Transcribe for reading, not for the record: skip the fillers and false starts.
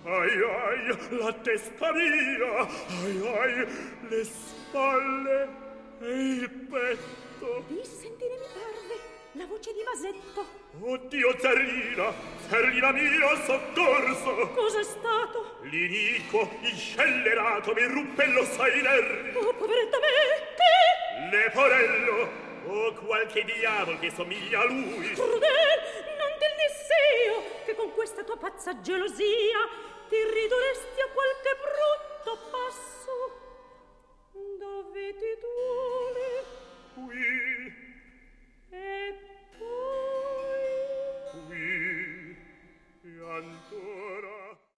Ai ai, la testa mia, ai ai, le spalle e il petto. Di sentire mi parve la voce di Masetto. Oddio, Zerlina, Zerlina mia, soccorso! Cos'è stato? L'inico, inscellerato, mi ruppe l'ossa ai nervi. Oh, poveretta me, che? Leporello, o qualche diavolo che somiglia a lui. Crudel, non del deseo, che con questa tua pazza gelosia ti riduresti a qualche brutto